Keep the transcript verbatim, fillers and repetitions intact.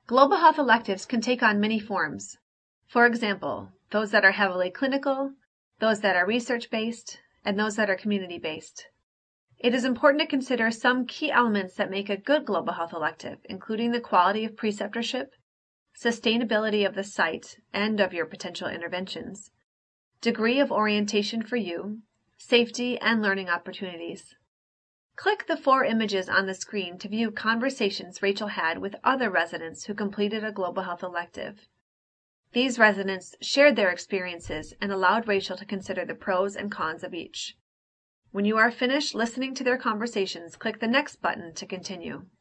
Global health electives can take on many forms. For example, those that are heavily clinical, those that are research-based, and those that are community-based. It is important to consider some key elements that make a good global health elective, including the quality of preceptorship, sustainability of the site and of your potential interventions, degree of orientation for you, safety, and learning opportunities. Click the four images on the screen to view conversations Rachel had with other residents who completed a global health elective. These residents shared their experiences and allowed Rachel to consider the pros and cons of each. When you are finished listening to their conversations, click the next button to continue.